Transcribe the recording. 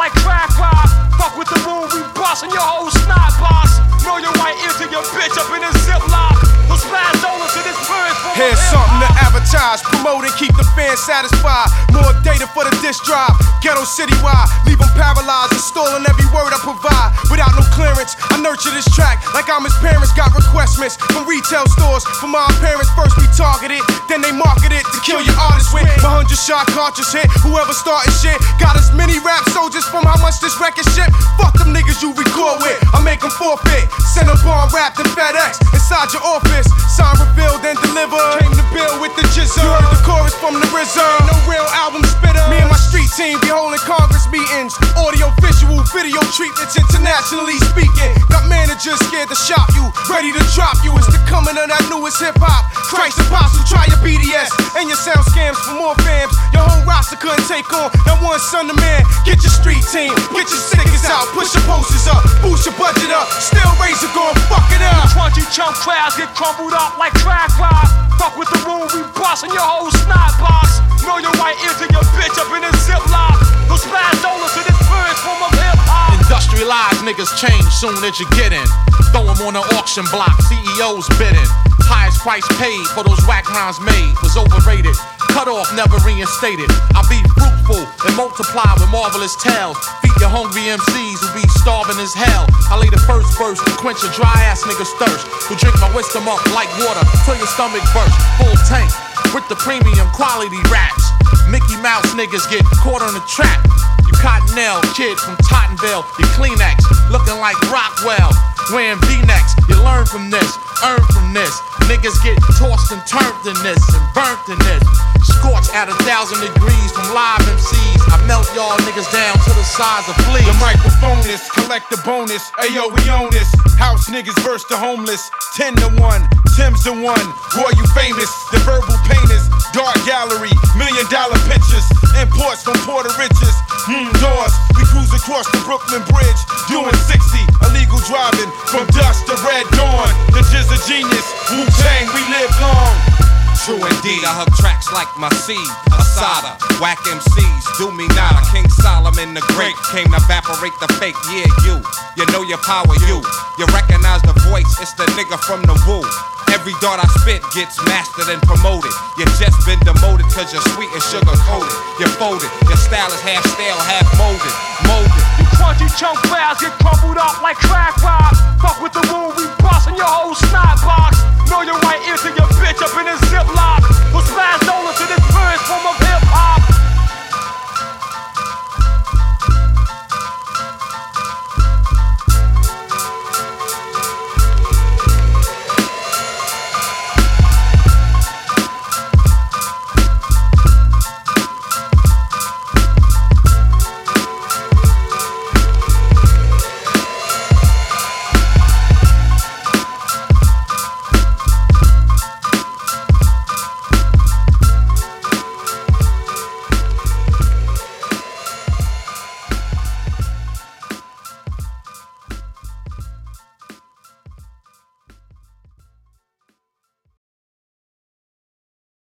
like crack rock. Fuck with the room, we bustin' your whole snot box. Know your right ear to your bitch up in a ziplock. We'll smash over to this bird. Here's something to advertise, promote and keep the fans satisfied. More data for the disc drive, ghetto citywide. Leave them paralyzed, installing every word I provide. Without no clearance, I nurture this track like I'm his parents. Got requestments from retail stores. For my parents, first we target it, then they market it to kill your artist with. My 100-shot cartridge hit, whoever started shit. Got as many rap soldiers from how much this record ship. Fuck them niggas you record with, I make them forfeit. Send a bar wrapped in FedEx inside your office. Sign revealed and delivered. Came to build with the jizzle. You heard the chorus from the RZA. Ain't no real album spitter. Me and my street team be holding Congress meetings. Audio, visual, video treatments, internationally speaking. Got managers scared to shop you, ready to drop you. It's the coming of that newest hip hop. Christ Apostle, try your BDS and your sound scams for more fams. Your whole roster couldn't take on that one son of man. Get your street team, get your stickers out, push your posters up, boost your budget up. Still Razor gon' fuck it up. Crunchy chunk crowds get crumbled up like crack rock. Fuck with the room, we bustin' your whole snot box. Know your right ear to your bitch up in a ziplock. We'll smash over to this bird form of hip hop. Industrialized niggas change soon as you get in. Throw 'em on the auction block, CEOs bidding. Highest price paid for those whack rhymes made was overrated. Cut off, never reinstated. I'll be fruitful and multiply with marvelous tales. Feed your hungry MCs who be starving as hell. I lay the first verse to quench a dry ass nigga's thirst. Who drink my wisdom up like water till your stomach burst. Full tank with the premium quality raps. Mickey Mouse niggas get caught on the trap. You Cottonelle kid from Tottenville, you Kleenex, looking like Rockwell, wearing V-necks. You learn from this, earn from this. Niggas get tossed and turned in this and burnt in this. Scorched at 1,000 degrees from live MCs. I melt y'all niggas down to the size of fleas. The microphone is, collect the bonus. Ayo, we own this. House niggas verse the homeless. 10 to 1, Tim's the one. Boy, you famous. The verbal painters, dark gallery, $1 million pictures. Imports from Puerto Riches. Doors. We cruise across the Brooklyn Bridge, doing 60. Illegal driving from dusk to red dawn. The Jizz a genius. Wu-Tang, we live long. True indeed, I hug tracks like my seed, Asada. Whack MCs, do me nada. King Solomon the Great came to evaporate the fake. Yeah, you know your power, you recognize the voice, it's the nigga from the woo. Every dart I spit gets mastered and promoted. You just been demoted cause you're sweet and sugar coated. You're folded, your style is half stale, half molded. You crunchy chunk crowds get crumbled up like crack rock. Fuck with the room, we bustin' your whole snot box. Know your right ear to your